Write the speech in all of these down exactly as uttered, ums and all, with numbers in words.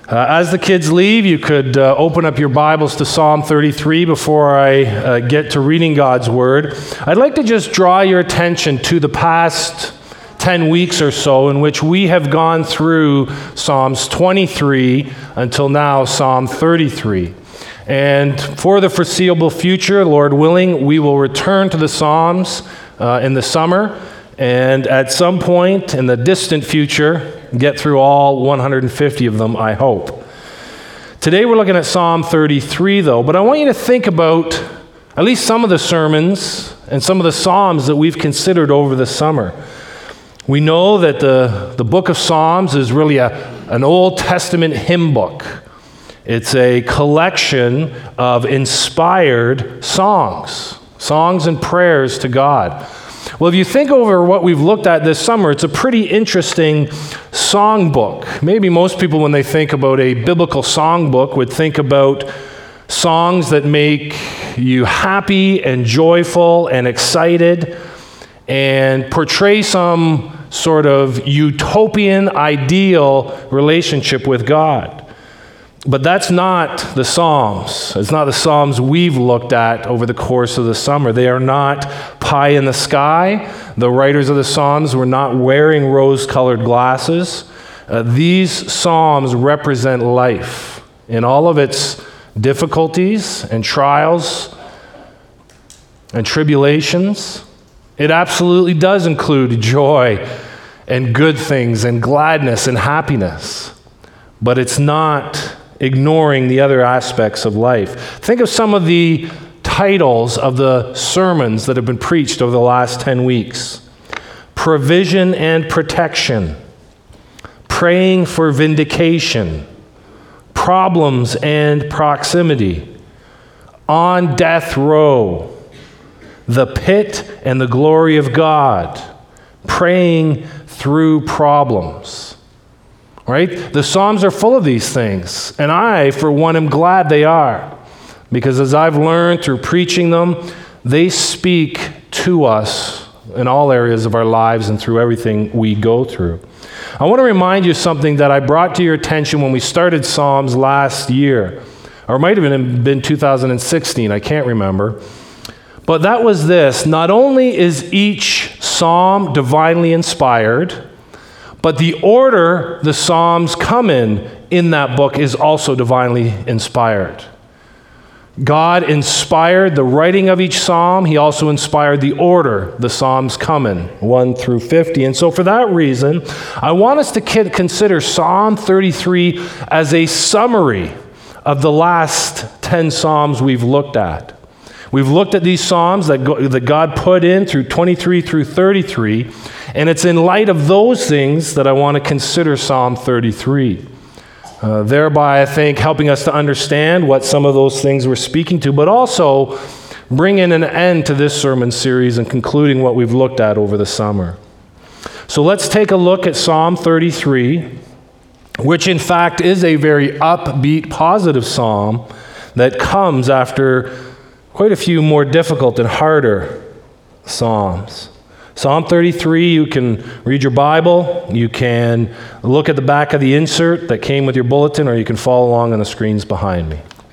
Uh, as the kids leave, you could uh, open up your Bibles to Psalm thirty-three before I uh, get to reading God's Word. I'd like to just draw your attention to the past ten weeks or so in which we have gone through Psalms twenty-three until now Psalm thirty-three. And for the foreseeable future, Lord willing, we will return to the Psalms uh, in the summer, and at some point in the distant future, get through all one hundred fifty of them, I hope. Today we're looking at Psalm thirty-three, though, but I want you to think about at least some of the sermons and some of the Psalms that we've considered over the summer. We know that the, the book of Psalms is really a, an Old Testament hymn book. It's a collection of inspired songs, songs and prayers to God. Well, if you think over what we've looked at this summer, it's a pretty interesting songbook. Maybe most people, when they think about a biblical songbook, would think about songs that make you happy and joyful and excited and portray some sort of utopian, ideal relationship with God. But that's not the Psalms. It's not the Psalms we've looked at over the course of the summer. They are not pie in the sky. The writers of the Psalms were not wearing rose-colored glasses. Uh, these Psalms represent life in all of its difficulties and trials and tribulations. It absolutely does include joy and good things and gladness and happiness. But it's not ignoring the other aspects of life. Think of some of the titles of the sermons that have been preached over the last ten weeks. Provision and protection. Praying for vindication. Problems and proximity. On death row. The pit and the glory of God. Praying through problems. Right? The Psalms are full of these things, and I, for one, am glad they are, because as I've learned through preaching them, they speak to us in all areas of our lives and through everything we go through. I want to remind you something that I brought to your attention when we started Psalms last year, or it might have been, been two thousand sixteen, I can't remember. But that was this: not only is each psalm divinely inspired, but the order the Psalms come in in that book is also divinely inspired. God inspired the writing of each psalm. He also inspired the order the Psalms come in, one through fifty. And so for that reason, I want us to consider Psalm thirty-three as a summary of the last ten Psalms we've looked at. We've looked at these Psalms that, go, that God put in through twenty-three through thirty-three, and it's in light of those things that I want to consider Psalm thirty-three. Uh, thereby, I think, helping us to understand what some of those things we're speaking to, but also bringing an end to this sermon series and concluding what we've looked at over the summer. So let's take a look at Psalm thirty-three, which in fact is a very upbeat, positive psalm that comes after quite a few more difficult and harder psalms. Psalm thirty-three, you can read your Bible, you can look at the back of the insert that came with your bulletin, or you can follow along on the screens behind me.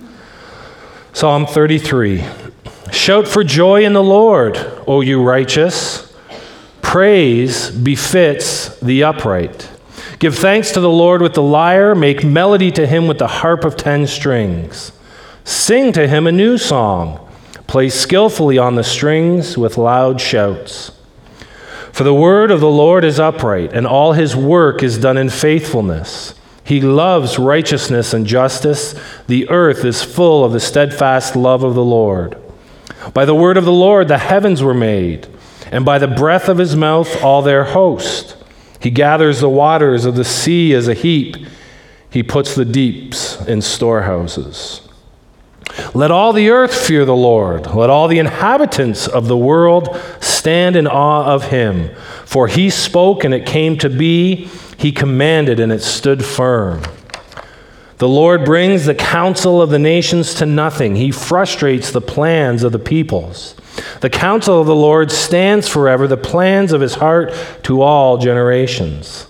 Psalm thirty-three. Shout for joy in the Lord, O you righteous. Praise befits the upright. Give thanks to the Lord with the lyre, make melody to him with the harp of ten strings. Sing to him a new song. Play skillfully on the strings with loud shouts. For the word of the Lord is upright, and all his work is done in faithfulness. He loves righteousness and justice. The earth is full of the steadfast love of the Lord. By the word of the Lord the heavens were made, and by the breath of his mouth all their host. He gathers the waters of the sea as a heap. He puts the deeps in storehouses. Let all the earth fear the Lord. Let all the inhabitants of the world stand in awe of him. For he spoke and it came to be. He commanded and it stood firm. The Lord brings the counsel of the nations to nothing. He frustrates the plans of the peoples. The counsel of the Lord stands forever, the plans of his heart to all generations.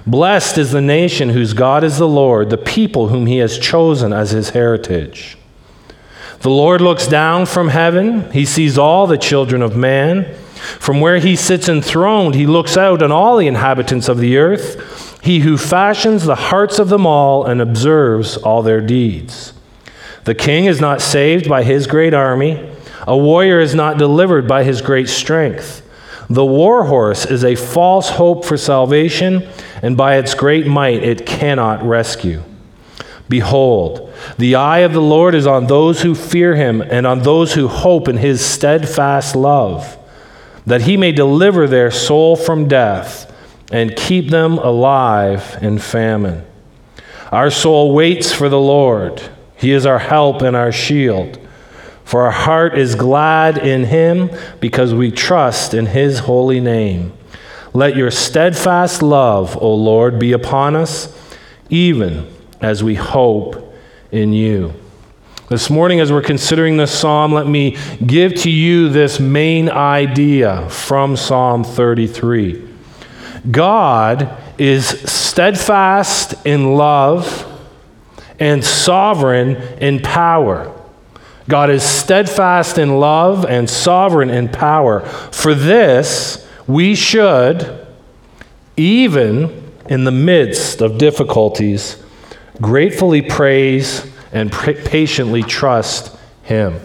Blessed is the nation whose God is the Lord, the people whom he has chosen as his heritage. The Lord looks down from heaven. He sees all the children of man. From where he sits enthroned, he looks out on all the inhabitants of the earth. He who fashions the hearts of them all and observes all their deeds. The king is not saved by his great army. A warrior is not delivered by his great strength. The war horse is a false hope for salvation, and by its great might it cannot rescue. Behold, the eye of the Lord is on those who fear him and on those who hope in his steadfast love, that he may deliver their soul from death and keep them alive in famine. Our soul waits for the Lord. He is our help and our shield. For our heart is glad in him because we trust in his holy name. Let your steadfast love, O Lord, be upon us, even as we hope in you. This morning, as we're considering this psalm, let me give to you this main idea from Psalm thirty-three. God is steadfast in love and sovereign in power. God is steadfast in love and sovereign in power. For this, we should, even in the midst of difficulties, gratefully praise and patiently trust him.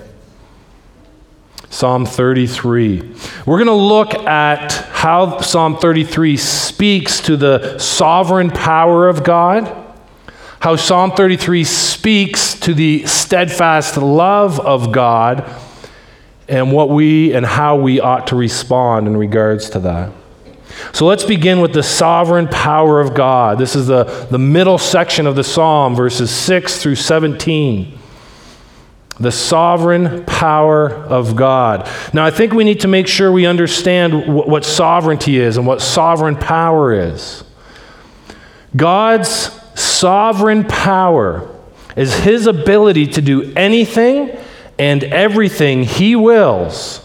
Psalm thirty-three. We're going to look at how Psalm thirty-three speaks to the sovereign power of God, how Psalm thirty-three speaks to the steadfast love of God, and what we and how we ought to respond in regards to that. So let's begin with the sovereign power of God. This is the, the middle section of the psalm, verses six through seventeen. The sovereign power of God. Now, I think we need to make sure we understand w- what sovereignty is and what sovereign power is. God's sovereign power is his ability to do anything and everything he wills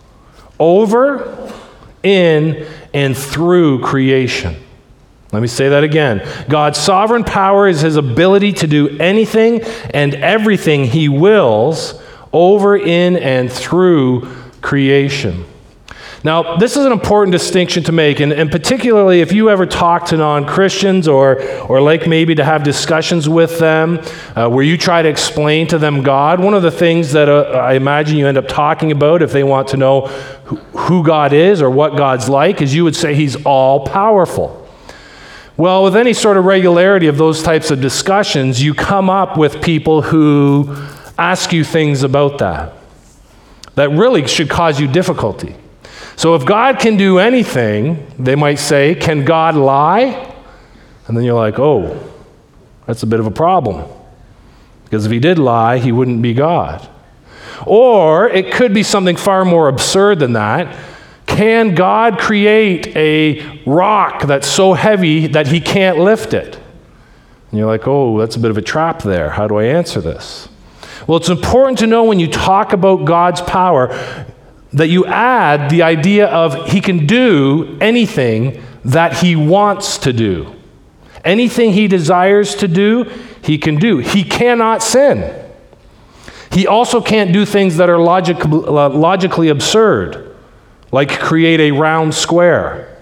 over, in, and through creation. Let me say that again. God's sovereign power is his ability to do anything and everything he wills over, in, and through creation. Now, this is an important distinction to make, and, and particularly if you ever talk to non-Christians or, or like maybe to have discussions with them uh, where you try to explain to them God, one of the things that uh, I imagine you end up talking about if they want to know who, who God is or what God's like is you would say he's all-powerful. Well, with any sort of regularity of those types of discussions, you come up with people who ask you things about that that really should cause you difficulty. So if God can do anything, they might say, can God lie? And then you're like, oh, that's a bit of a problem. Because if he did lie, he wouldn't be God. Or it could be something far more absurd than that. Can God create a rock that's so heavy that he can't lift it? And you're like, oh, that's a bit of a trap there. How do I answer this? Well, it's important to know when you talk about God's power that you add the idea of he can do anything that he wants to do. Anything he desires to do, he can do. He cannot sin. He also can't do things that are logic, uh, logically absurd, like create a round square,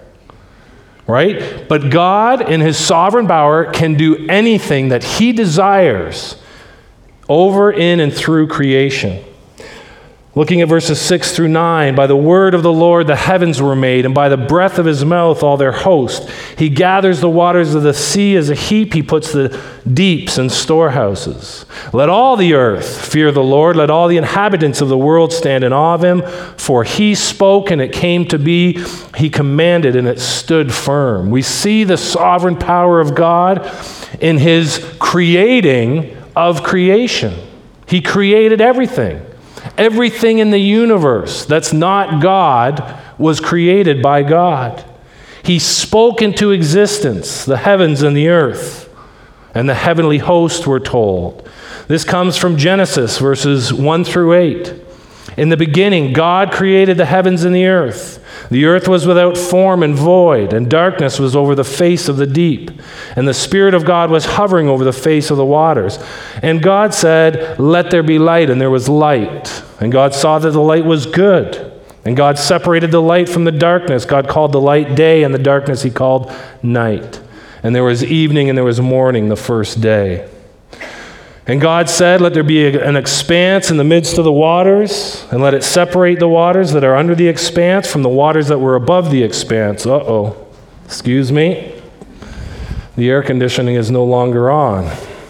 right? But God, in his sovereign power, can do anything that he desires over, in, and through creation. Looking at verses six through nine, by the word of the Lord the heavens were made, and by the breath of his mouth all their host. He gathers the waters of the sea as a heap. He puts the deeps in storehouses. Let all the earth fear the Lord. Let all the inhabitants of the world stand in awe of him. For he spoke, and it came to be. He commanded, and it stood firm. We see the sovereign power of God in his creating of creation. He created everything. Everything in the universe that's not God was created by God. He spoke into existence the heavens and the earth, and the heavenly host were told. This comes from Genesis, verses one through eight. In the beginning, God created the heavens and the earth. The earth was without form and void, and darkness was over the face of the deep. And the Spirit of God was hovering over the face of the waters. And God said, "Let there be light," and there was light. And God saw that the light was good. And God separated the light from the darkness. God called the light day, and the darkness he called night. And there was evening and there was morning the first day. And God said, "Let there be a, an expanse in the midst of the waters, and let it separate the waters that are under the expanse from the waters that were above the expanse." Uh-oh. Excuse me. The air conditioning is no longer on.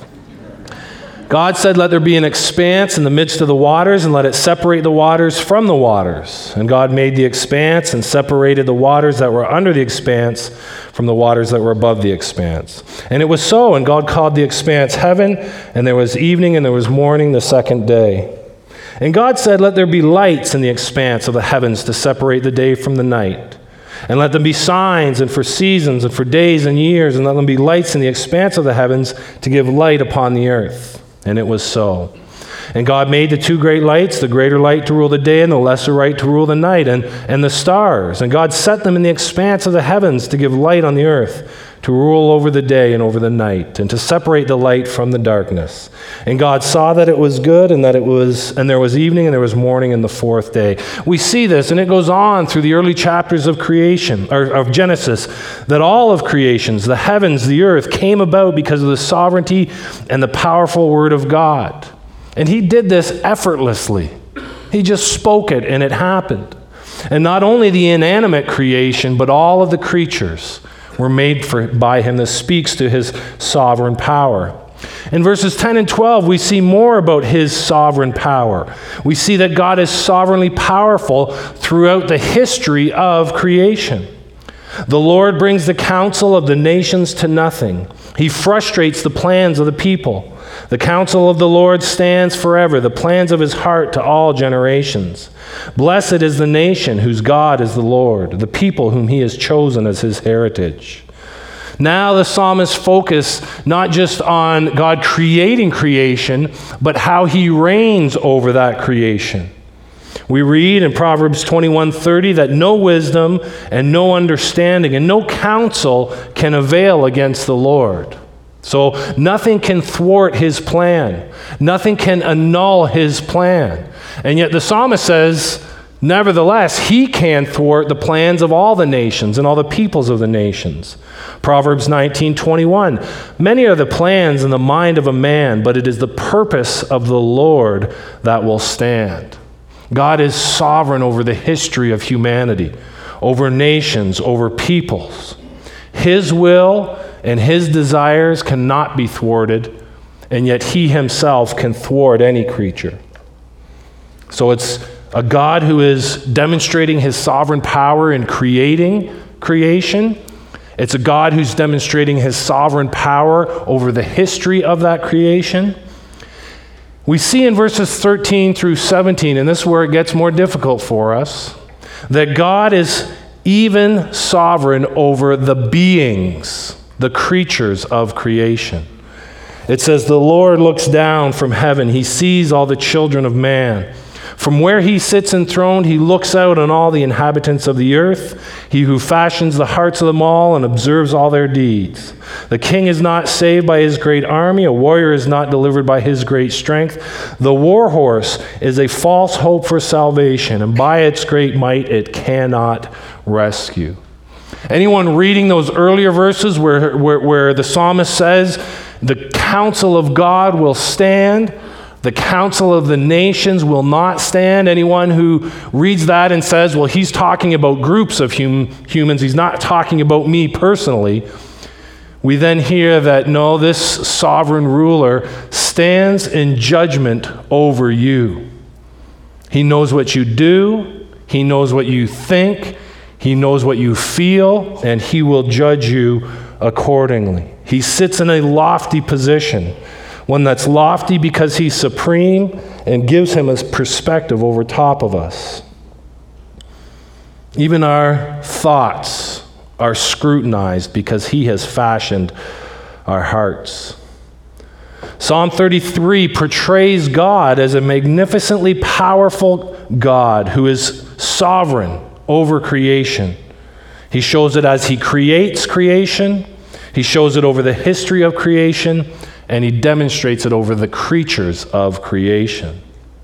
God said, "Let there be an expanse in the midst of the waters, and let it separate the waters from the waters." And God made the expanse and separated the waters that were under the expanse from the waters that were above the expanse. And it was so, and God called the expanse heaven, and there was evening and there was morning the second day. And God said, "Let there be lights in the expanse of the heavens to separate the day from the night. And let them be signs and for seasons and for days and years, and let them be lights in the expanse of the heavens to give light upon the earth." And it was so. And God made the two great lights, the greater light to rule the day and the lesser light to rule the night, and, and the stars. And God set them in the expanse of the heavens to give light on the earth, to rule over the day and over the night, and to separate the light from the darkness. And God saw that it was good, and that it was, and there was evening and there was morning in the fourth day. We see this, and it goes on through the early chapters of creation, or of Genesis, that all of creations, the heavens, the earth, came about because of the sovereignty and the powerful word of God. And he did this effortlessly. He just spoke it, and it happened. And not only the inanimate creation, but all of the creatures were made for, by him. This speaks to his sovereign power. In verses ten and twelve, we see more about his sovereign power. We see that God is sovereignly powerful throughout the history of creation. The Lord brings the counsel of the nations to nothing. He frustrates the plans of the people. The counsel of the Lord stands forever, the plans of his heart to all generations. Blessed is the nation whose God is the Lord, the people whom he has chosen as his heritage. Now the psalmist focused not just on God creating creation, but how he reigns over that creation. We read in Proverbs twenty-one thirty that no wisdom and no understanding and no counsel can avail against the Lord. So nothing can thwart his plan. Nothing can annul his plan. And yet the psalmist says, nevertheless, he can thwart the plans of all the nations and all the peoples of the nations. Proverbs nineteen twenty-one, many are the plans in the mind of a man, but it is the purpose of the Lord that will stand. God is sovereign over the history of humanity, over nations, over peoples. His will and his desires cannot be thwarted, and yet he himself can thwart any creature. So it's a God who is demonstrating his sovereign power in creating creation. It's a God who's demonstrating his sovereign power over the history of that creation. We see in verses thirteen through seventeen, and this is where it gets more difficult for us, that God is even sovereign over the beings, the creatures of creation. It says, the Lord looks down from heaven. He sees all the children of man. From where he sits enthroned, he looks out on all the inhabitants of the earth, he who fashions the hearts of them all and observes all their deeds. The king is not saved by his great army, a warrior is not delivered by his great strength. The war horse is a false hope for salvation, and by its great might it cannot rescue. Anyone reading those earlier verses where, where, where the psalmist says, the counsel of God will stand, the counsel of the nations will not stand. Anyone who reads that and says, well, he's talking about groups of hum- humans, he's not talking about me personally, we then hear that no, this sovereign ruler stands in judgment over you. He knows what you do, he knows what you think, he knows what you feel, and he will judge you accordingly. He sits in a lofty position, one that's lofty because he's supreme and gives him a perspective over top of us. Even our thoughts are scrutinized because he has fashioned our hearts. Psalm thirty-three portrays God as a magnificently powerful God who is sovereign over creation. He shows it as he creates creation, he shows it over the history of creation, and he demonstrates it over the creatures of creation.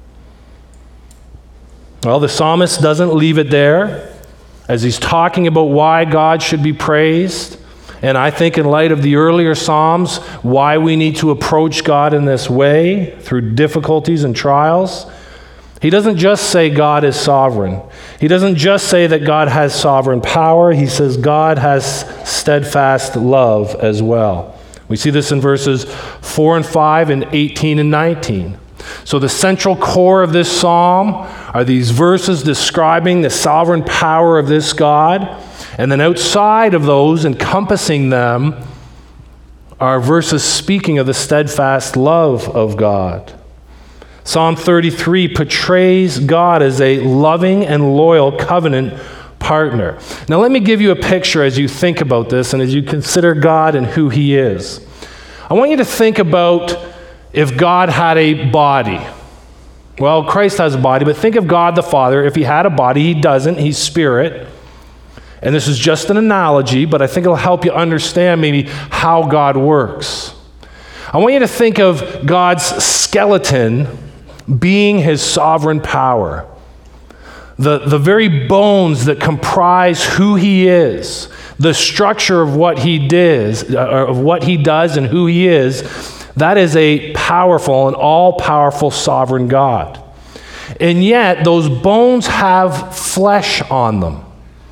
Well, the psalmist doesn't leave it there as he's talking about why God should be praised. And I think in light of the earlier Psalms, why we need to approach God in this way through difficulties and trials. He doesn't just say God is sovereign. He doesn't just say that God has sovereign power. He says God has steadfast love as well. We see this in verses four and five and eighteen and nineteen. So the central core of this psalm are these verses describing the sovereign power of this God. And then outside of those, encompassing them, are verses speaking of the steadfast love of God. Psalm thirty-three portrays God as a loving and loyal covenant partner. Now let me give you a picture as you think about this and as you consider God and who he is. I want you to think about if God had a body. Well, Christ has a body, but think of God the Father. If he had a body, he doesn't. He's spirit. And this is just an analogy, but I think it'll help you understand maybe how God works. I want you to think of God's skeleton being his sovereign power. The, the very bones that comprise who he is, the structure of what he did, uh, of what he does and who he is, that is a powerful and all-powerful sovereign God. And yet, those bones have flesh on them.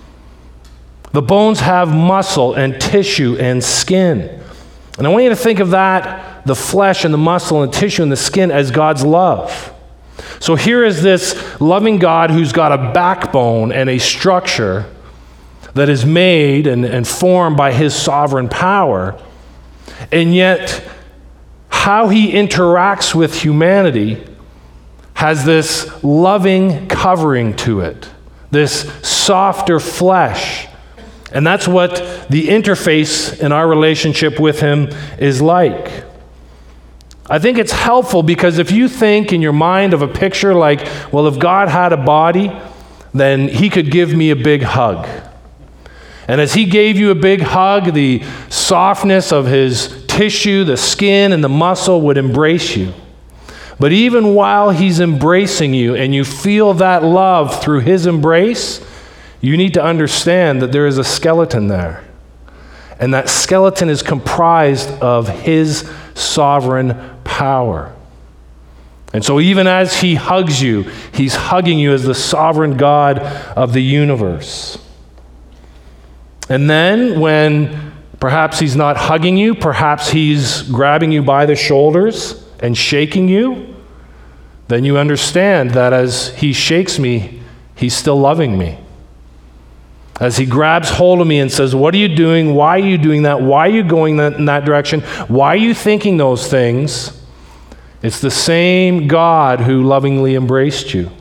The bones have muscle and tissue and skin. And I want you to think of that, the flesh and the muscle and tissue and the skin, as God's love. So here is this loving God who's got a backbone and a structure that is made and, and formed by his sovereign power. And yet, how he interacts with humanity has this loving covering to it, this softer flesh. And that's what the interface in our relationship with him is like. I think it's helpful because if you think in your mind of a picture like, well, if God had a body, then he could give me a big hug. And as he gave you a big hug, the softness of his tissue, the skin, and the muscle would embrace you. But even while he's embracing you and you feel that love through his embrace, you need to understand that there is a skeleton there. And that skeleton is comprised of his sovereign power. And so even as he hugs you, he's hugging you as the sovereign God of the universe. And then when perhaps he's not hugging you, perhaps he's grabbing you by the shoulders and shaking you, then you understand that as he shakes me, he's still loving me. As he grabs hold of me and says, what are you doing? Why are you doing that? Why are you going that, in that direction? Why are you thinking those things? It's the same God who lovingly embraced you.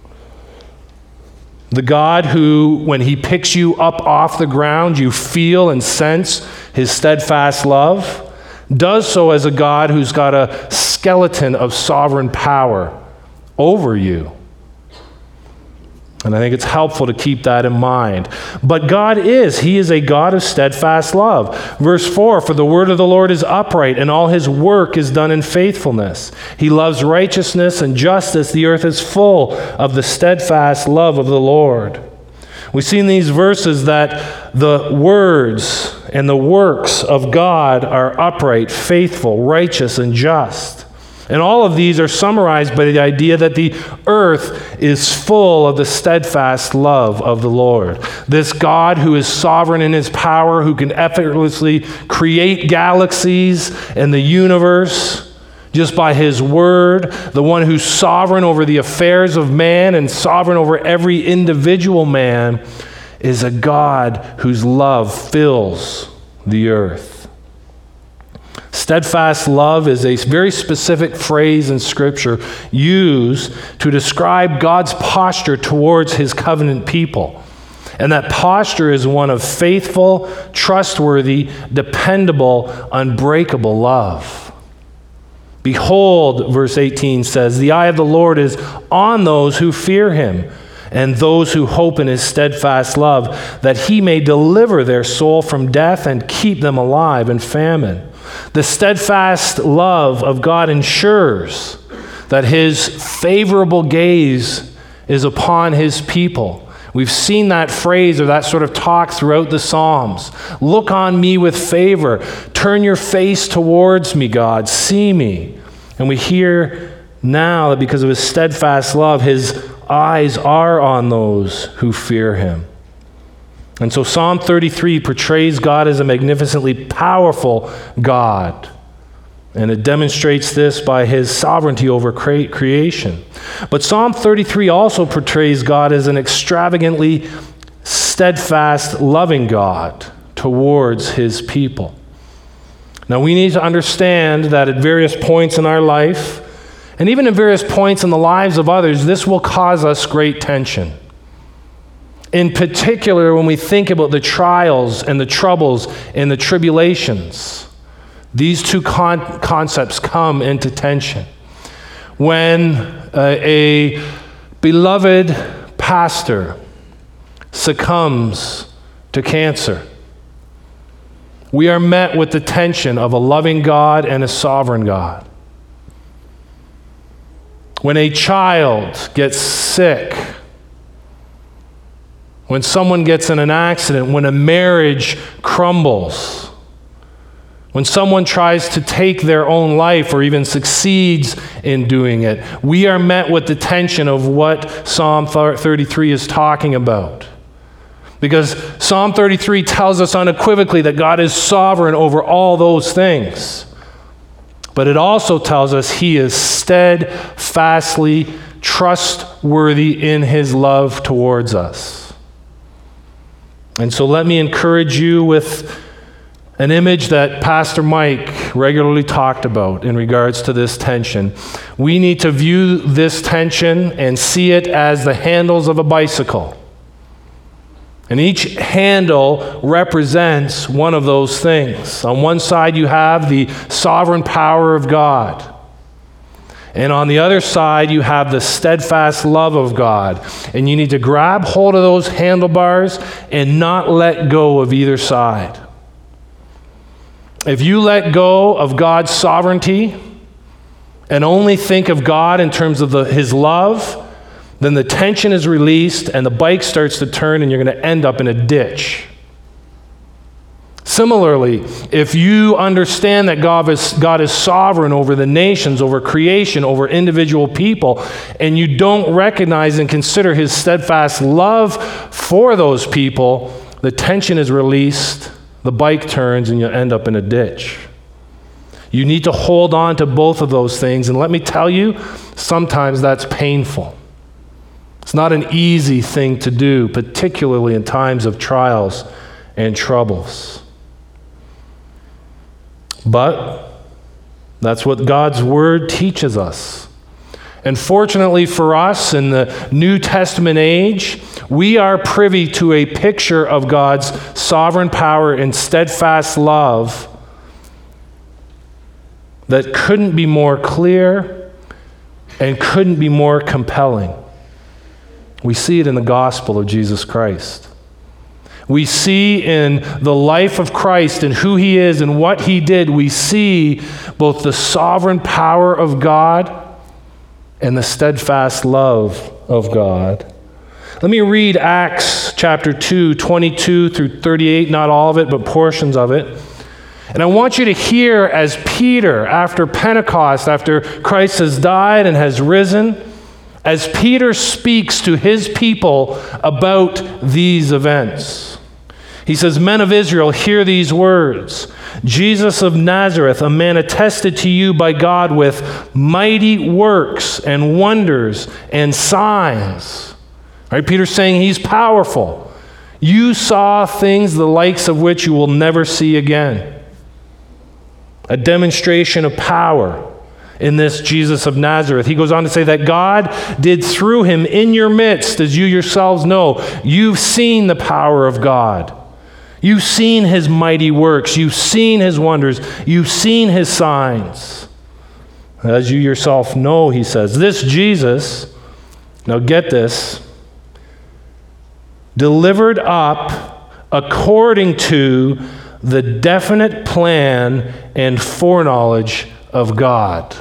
The God who, when he picks you up off the ground, you feel and sense his steadfast love, does so as a God who's got a skeleton of sovereign power over you. And I think it's helpful to keep that in mind. But God is, he is a God of steadfast love. Verse four, for the word of the Lord is upright, and all his work is done in faithfulness. He loves righteousness and justice. The earth is full of the steadfast love of the Lord. We see in these verses that the words and the works of God are upright, faithful, righteous, and just. And all of these are summarized by the idea that the earth is full of the steadfast love of the Lord. This God who is sovereign in his power, who can effortlessly create galaxies and the universe just by his word, the one who's sovereign over the affairs of man and sovereign over every individual man, is a God whose love fills the earth. Steadfast love is a very specific phrase in Scripture used to describe God's posture towards his covenant people. And that posture is one of faithful, trustworthy, dependable, unbreakable love. Behold, verse eighteen says, the eye of the Lord is on those who fear him, and those who hope in his steadfast love, that he may deliver their soul from death and keep them alive in famine. The steadfast love of God ensures that his favorable gaze is upon his people. We've seen that phrase or that sort of talk throughout the Psalms. Look on me with favor. Turn your face towards me, God. See me. And we hear now that because of his steadfast love, his eyes are on those who fear him. And so Psalm thirty-three portrays God as a magnificently powerful God. And it demonstrates this by his sovereignty over cre- creation. But Psalm thirty-three also portrays God as an extravagantly steadfast, loving God towards his people. Now we need to understand that at various points in our life, and even at various points in the lives of others, this will cause us great tension. In particular, when we think about the trials and the troubles and the tribulations, these two con- concepts come into tension. When uh, a beloved pastor succumbs to cancer, we are met with the tension of a loving God and a sovereign God. When a child gets sick, when someone gets in an accident, when a marriage crumbles, when someone tries to take their own life or even succeeds in doing it, we are met with the tension of what Psalm thirty-three is talking about. Because Psalm thirty-three tells us unequivocally that God is sovereign over all those things. But it also tells us he is steadfastly trustworthy in his love towards us. And so let me encourage you with an image that Pastor Mike regularly talked about in regards to this tension. We need to view this tension and see it as the handles of a bicycle. And each handle represents one of those things. On one side, you have the sovereign power of God. And on the other side, you have the steadfast love of God. And you need to grab hold of those handlebars and not let go of either side. If you let go of God's sovereignty and only think of God in terms of the, his love, then the tension is released and the bike starts to turn and you're going to end up in a ditch. Similarly, if you understand that God is, God is sovereign over the nations, over creation, over individual people, and you don't recognize and consider his steadfast love for those people, the tension is released, the bike turns, and you'll end up in a ditch. You need to hold on to both of those things, and let me tell you, sometimes that's painful. It's not an easy thing to do, particularly in times of trials and troubles. But that's what God's Word teaches us. And fortunately for us in the New Testament age, we are privy to a picture of God's sovereign power and steadfast love that couldn't be more clear and couldn't be more compelling. We see it in the gospel of Jesus Christ. We see in the life of Christ and who he is and what he did, we see both the sovereign power of God and the steadfast love of God. Let me read Acts chapter two, twenty-two through thirty-eight, not all of it, but portions of it. And I want you to hear as Peter, after Pentecost, after Christ has died and has risen, as Peter speaks to his people about these events. He says, "Men of Israel, hear these words. Jesus of Nazareth, a man attested to you by God with mighty works and wonders and signs." Right? Peter's saying he's powerful. You saw things the likes of which you will never see again. A demonstration of power in this Jesus of Nazareth. He goes on to say that God did through him in your midst, as you yourselves know. You've seen the power of God. You've seen his mighty works. You've seen his wonders. You've seen his signs. As you yourself know, he says, this Jesus, now get this, delivered up according to the definite plan and foreknowledge of God.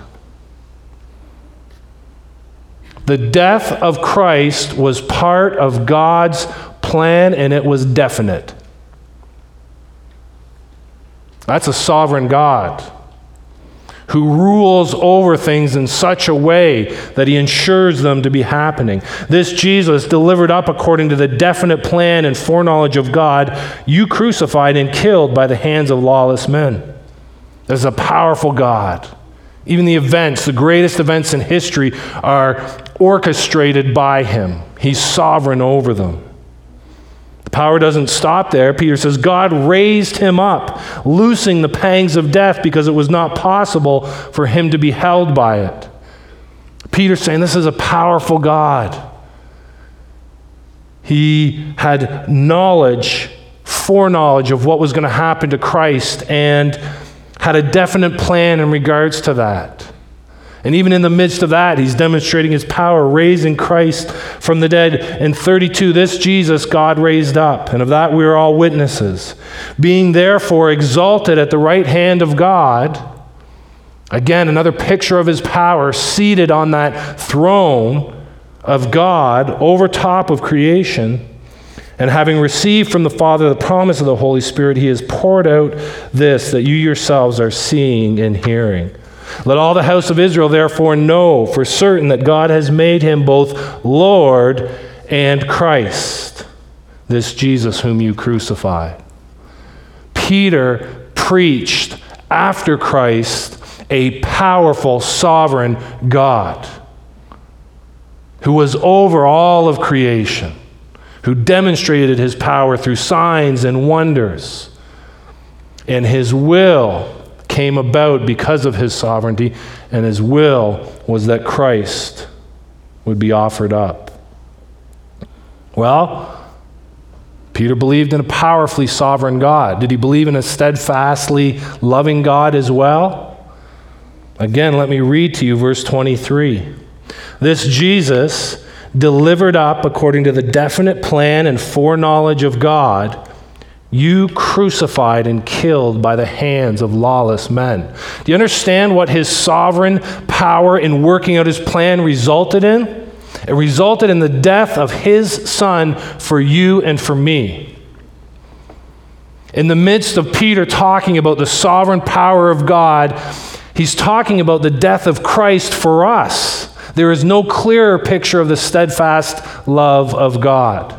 The death of Christ was part of God's plan, and it was definite. That's a sovereign God who rules over things in such a way that he ensures them to be happening. This Jesus, delivered up according to the definite plan and foreknowledge of God, you crucified and killed by the hands of lawless men. There's a powerful God. Even the events, the greatest events in history, are orchestrated by him. He's sovereign over them. The power doesn't stop there. Peter says, God raised him up, loosing the pangs of death because it was not possible for him to be held by it. Peter's saying this is a powerful God. He had knowledge, foreknowledge of what was going to happen to Christ, and had a definite plan in regards to that. And even in the midst of that, he's demonstrating his power, raising Christ from the dead. In thirty-two, this Jesus God raised up, and of that we are all witnesses. Being therefore exalted at the right hand of God, again, another picture of his power, seated on that throne of God over top of creation, and having received from the Father the promise of the Holy Spirit, he has poured out this that you yourselves are seeing and hearing. Let all the house of Israel therefore know for certain that God has made him both Lord and Christ, this Jesus whom you crucified. Peter preached after Christ a powerful, sovereign God who was over all of creation, who demonstrated his power through signs and wonders, and his will came about because of his sovereignty, and his will was that Christ would be offered up. Well, Peter believed in a powerfully sovereign God. Did he believe in a steadfastly loving God as well? Again, let me read to you verse twenty-three. This Jesus, delivered up according to the definite plan and foreknowledge of God, you crucified and killed by the hands of lawless men. Do you understand what his sovereign power in working out his plan resulted in? It resulted in the death of his son for you and for me. In the midst of Peter talking about the sovereign power of God, he's talking about the death of Christ for us. There is no clearer picture of the steadfast love of God.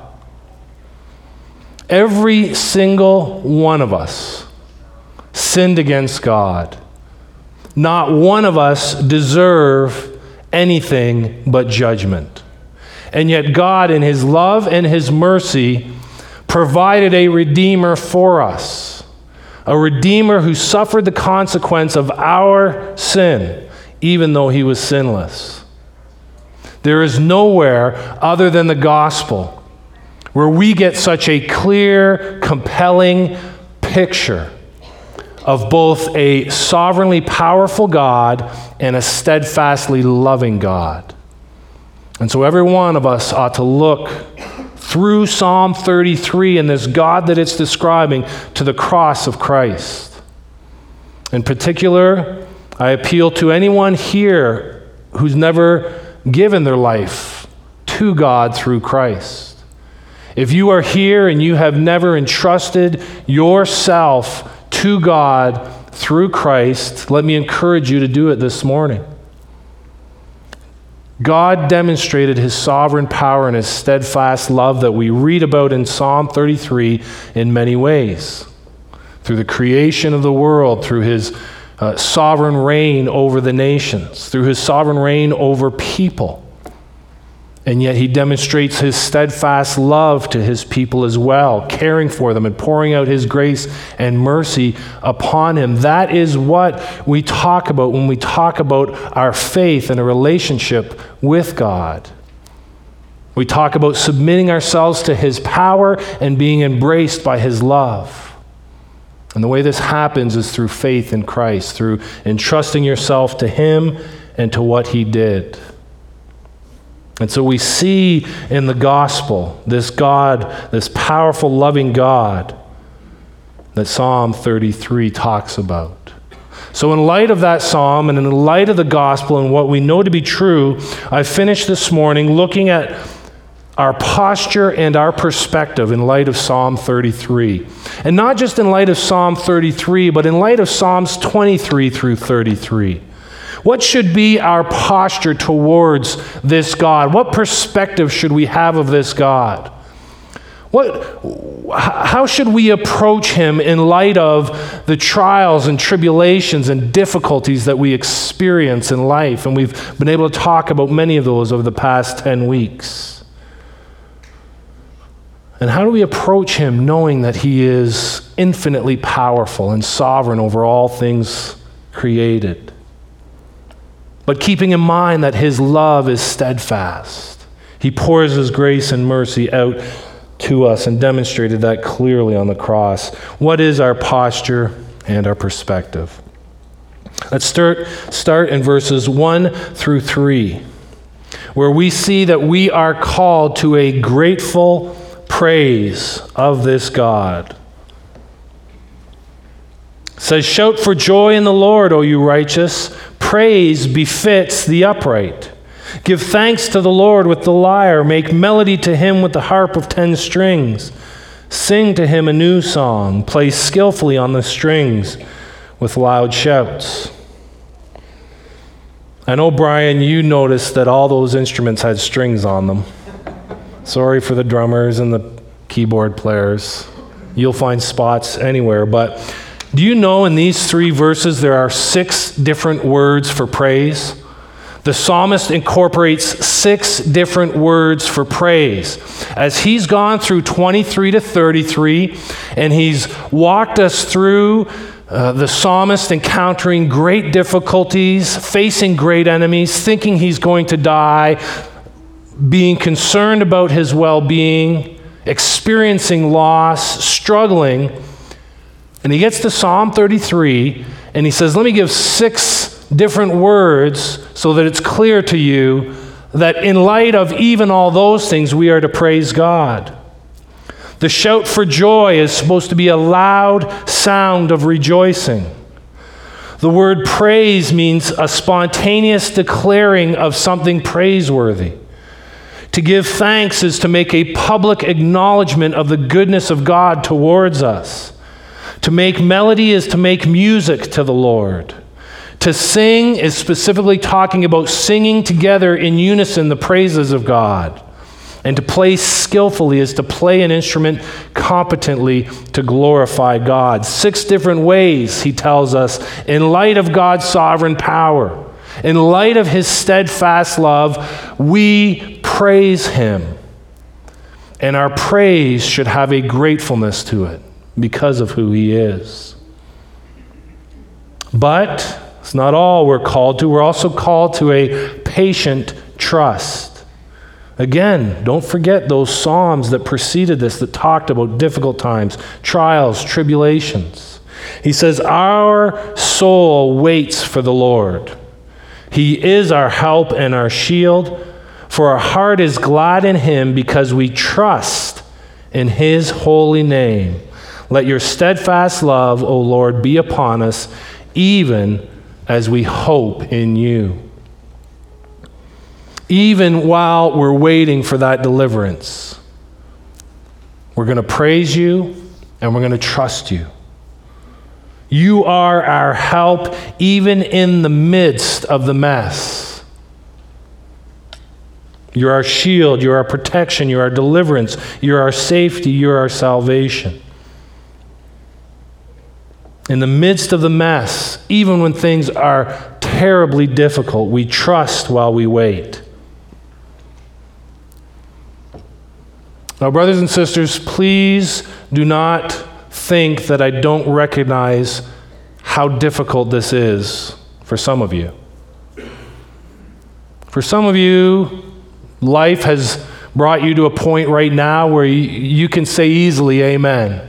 Every single one of us sinned against God. Not one of us deserve anything but judgment. And yet God, in his love and his mercy, provided a Redeemer for us. A Redeemer who suffered the consequence of our sin, even though he was sinless. There is nowhere other than the gospel where we get such a clear, compelling picture of both a sovereignly powerful God and a steadfastly loving God. And so every one of us ought to look through Psalm thirty-three and this God that it's describing to the cross of Christ. In particular, I appeal to anyone here who's never given their life to God through Christ. If you are here and you have never entrusted yourself to God through Christ, let me encourage you to do it this morning. God demonstrated his sovereign power and his steadfast love that we read about in Psalm thirty-three in many ways. Through the creation of the world, through his uh, sovereign reign over the nations, through his sovereign reign over people. And yet he demonstrates his steadfast love to his people as well, caring for them and pouring out his grace and mercy upon him. That is what we talk about when we talk about our faith and a relationship with God. We talk about submitting ourselves to his power and being embraced by his love. And the way this happens is through faith in Christ, through entrusting yourself to him and to what he did. And so we see in the gospel this God, this powerful, loving God that Psalm thirty-three talks about. So in light of that psalm and in light of the gospel and what we know to be true, I finished this morning looking at our posture and our perspective in light of Psalm thirty-three. And not just in light of Psalm thirty-three, but in light of Psalms twenty-three through thirty-three. What should be our posture towards this God? What perspective should we have of this God? What, how should we approach him in light of the trials and tribulations and difficulties that we experience in life? And we've been able to talk about many of those over the past ten weeks. And how do we approach him knowing that he is infinitely powerful and sovereign over all things created? But keeping in mind that his love is steadfast. He pours his grace and mercy out to us and demonstrated that clearly on the cross. What is our posture and our perspective? Let's start, start in verses one through three, where we see that we are called to a grateful praise of this God. It says, "Shout for joy in the Lord, O you righteous. Praise befits the upright. Give thanks to the Lord with the lyre. Make melody to him with the harp of ten strings. Sing to him a new song. Play skillfully on the strings with loud shouts." I know, Brian, you noticed that all those instruments had strings on them. Sorry for the drummers and the keyboard players. You'll find spots anywhere, but do you know in these three verses there are six different words for praise? The psalmist incorporates six different words for praise. As he's gone through twenty-three to thirty-three, and he's walked us through uh, the psalmist encountering great difficulties, facing great enemies, thinking he's going to die, being concerned about his well-being, experiencing loss, struggling. And he gets to Psalm thirty-three, and he says, let me give six different words so that it's clear to you that in light of even all those things, we are to praise God. The shout for joy is supposed to be a loud sound of rejoicing. The word praise means a spontaneous declaring of something praiseworthy. To give thanks is to make a public acknowledgement of the goodness of God towards us. To make melody is to make music to the Lord. To sing is specifically talking about singing together in unison the praises of God. And to play skillfully is to play an instrument competently to glorify God. Six different ways, he tells us, in light of God's sovereign power, in light of his steadfast love, we praise him. And our praise should have a gratefulness to it because of who he is. But it's not all we're called to. We're also called to a patient trust. Again, don't forget those psalms that preceded this that talked about difficult times, trials, tribulations. He says, our soul waits for the Lord. He is our help and our shield, for our heart is glad in him because we trust in his holy name. Let your steadfast love, O Lord, be upon us, even as we hope in you. Even while we're waiting for that deliverance, we're going to praise you and we're going to trust you. You are our help even in the midst of the mess. You're our shield, you're our protection, you're our deliverance, you're our safety, you're our salvation. In the midst of the mess, even when things are terribly difficult, we trust while we wait. Now, brothers and sisters, please do not think that I don't recognize how difficult this is for some of you. For some of you, life has brought you to a point right now where you, you can say easily, amen.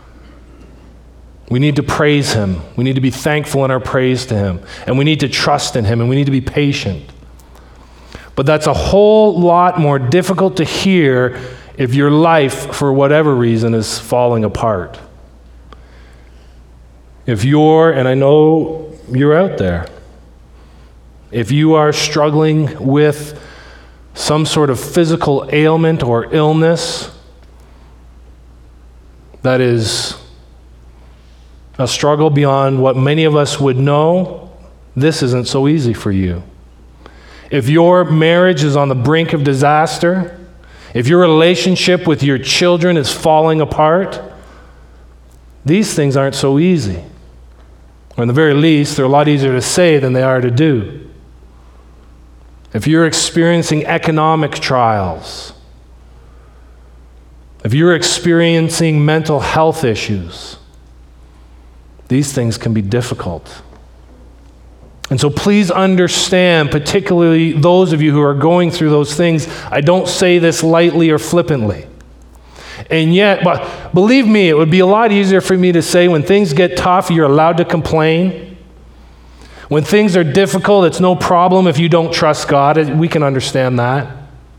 We need to praise him. We need to be thankful in our praise to him. And we need to trust in him, and we need to be patient. But that's a whole lot more difficult to hear if your life, for whatever reason, is falling apart. If you're, and I know you're out there, if you are struggling with some sort of physical ailment or illness that is a struggle beyond what many of us would know, this isn't so easy for you. If your marriage is on the brink of disaster, if your relationship with your children is falling apart, these things aren't so easy. Or in the very least, they're a lot easier to say than they are to do. If you're experiencing economic trials, if you're experiencing mental health issues, these things can be difficult. And so please understand, particularly those of you who are going through those things, I don't say this lightly or flippantly. And yet, but believe me, it would be a lot easier for me to say when things get tough, you're allowed to complain. When things are difficult, it's no problem if you don't trust God. We can understand that.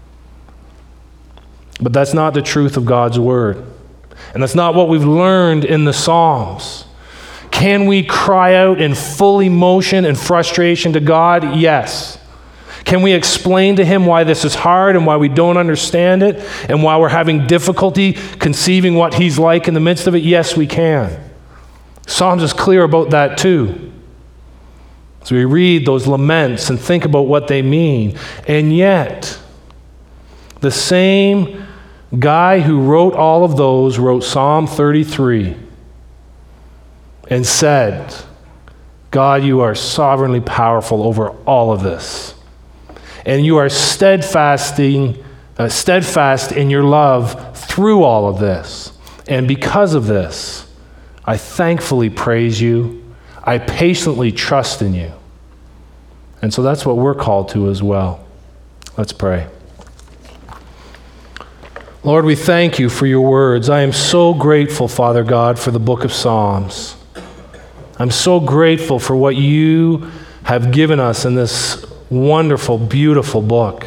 But that's not the truth of God's word. And that's not what we've learned in the Psalms. Can we cry out in full emotion and frustration to God? Yes. Can we explain to him why this is hard and why we don't understand it and why we're having difficulty conceiving what he's like in the midst of it? Yes, we can. Psalms is clear about that too. So we read those laments and think about what they mean. And yet, the same guy who wrote all of those wrote Psalm thirty-three and said, God, you are sovereignly powerful over all of this. And you are steadfasting, uh, steadfast in your love through all of this. And because of this, I thankfully praise you. I patiently trust in you. And so that's what we're called to as well. Let's pray. Lord, we thank you for your words. I am so grateful, Father God, for the book of Psalms. I'm so grateful for what you have given us in this wonderful, beautiful book.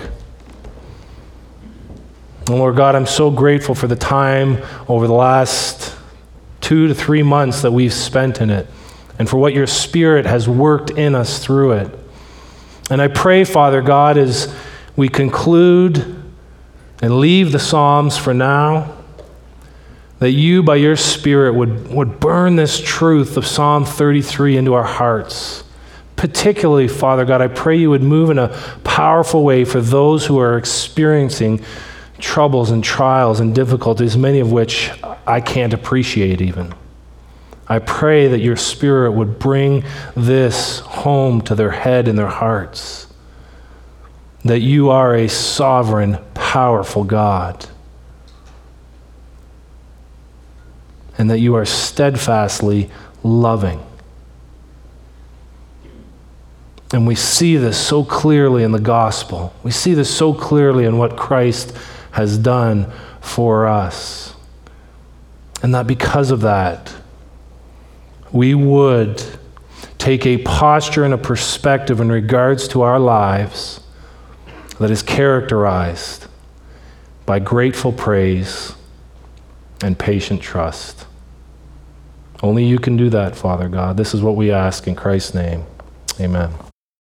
And Lord God, I'm so grateful for the time over the last two to three months that we've spent in it, and for what your Spirit has worked in us through it. And I pray, Father God, as we conclude and leave the Psalms for now, that you, by your Spirit, would, would burn this truth of Psalm thirty-three into our hearts. Particularly, Father God, I pray you would move in a powerful way for those who are experiencing troubles and trials and difficulties, many of which I can't appreciate even. I pray that your Spirit would bring this home to their head and their hearts, that you are a sovereign, powerful God, and that you are steadfastly loving. And we see this so clearly in the gospel. We see this so clearly in what Christ has done for us. And that because of that, we would take a posture and a perspective in regards to our lives that is characterized by grateful praise and patient trust. Only you can do that, Father God. This is what we ask in Christ's name. Amen.